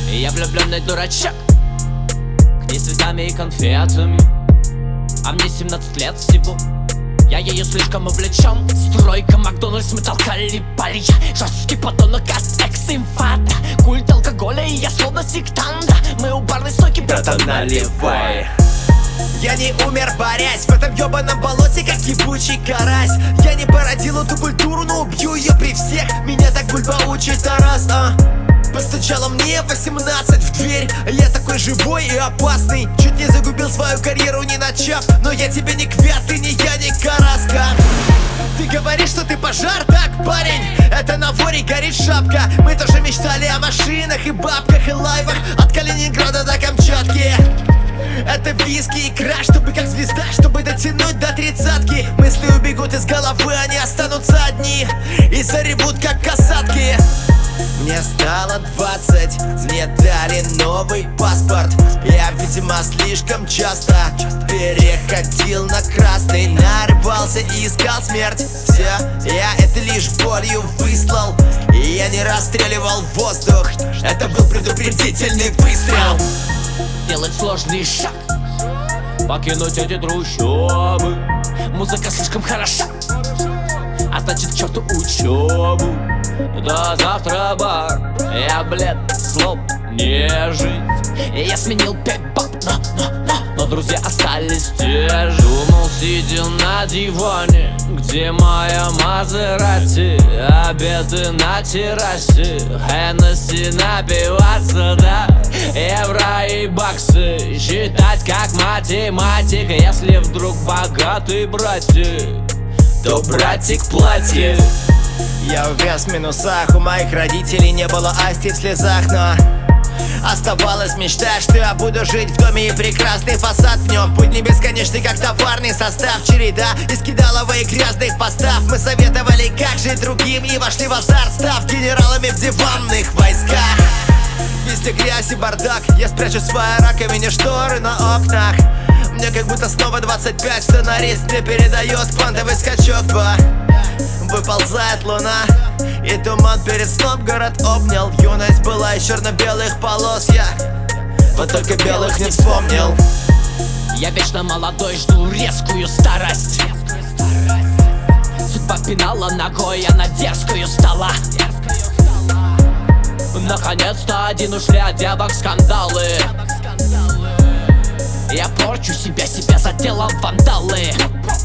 Я влюбленный дурачок, к ней цветами и конфетами, а мне 17 лет всего. Я ею слишком увлечен. Стройка, Макдональдс, мы толкали пари. Жесткий подонок от экс-инфата. Культ алкоголя, и я словно сектанта. Мы у барной стойки, братан, наливай. Я не умер, борясь в этом ёбаном болоте, как ебучий карась. Я не породил эту культуру, но убью ее при всех. Меня так бульба учит Тарас, Постучала мне 18 в дверь. Я такой живой и опасный. Чуть не загубил свою карьеру, не начав. Но я тебе не квят, ты не я, не Караска. Ты говоришь, что ты пожар, так, парень? Это на воре горит шапка. Мы тоже мечтали о машинах и бабках и лайвах от Калининграда до Камчатки. Это виски и краш, чтобы как звезда, чтобы дотянуть до 30-ки. Мысли убегут из головы, они останутся одни и заревут как касатки. Мне стало 20, мне дали новый паспорт. Я, видимо, слишком часто переходил на красный, нарывался и искал смерть. Все, я это лишь болью выслал, и я не расстреливал воздух. Это был предупредительный выстрел. Делать сложный шаг, покинуть эти трущобы. Музыка слишком хороша, а значит к черту учебу. До завтра, бар, я бледный, словно не жить. Я сменил 5 баб, но друзья остались те же. Думал, сидел на диване, где моя Мазерати. Обеды на террасе, Хеннесси напиваться, да. Евро и баксы считать как математик. Если вдруг богатый братик, то братик платит. Я увяз в минусах, у моих родителей не было асти в слезах, но оставалась мечта, что я буду жить в доме и прекрасный фасад в нем. Путь не бесконечный, как товарный состав, череда из кидалова и грязных постав. Мы советовали, как жить другим, и вошли в азарт, став генералами в диванных войсках. Везде грязь и бардак, я спрячу в своей раковине шторы на окнах. Мне как будто снова 25, сценарист мне передает квантовый скачок. Выползает луна, и туман перед сном город обнял. Юность была из черно-белых полос, я вот только белых не вспомнил. Я вечно молодой, жду резкую старость. Судьба пинала ногой, я на дерзкую стала. Наконец-то один ушли от девок скандалы. Я порчу себя заделал вандалы.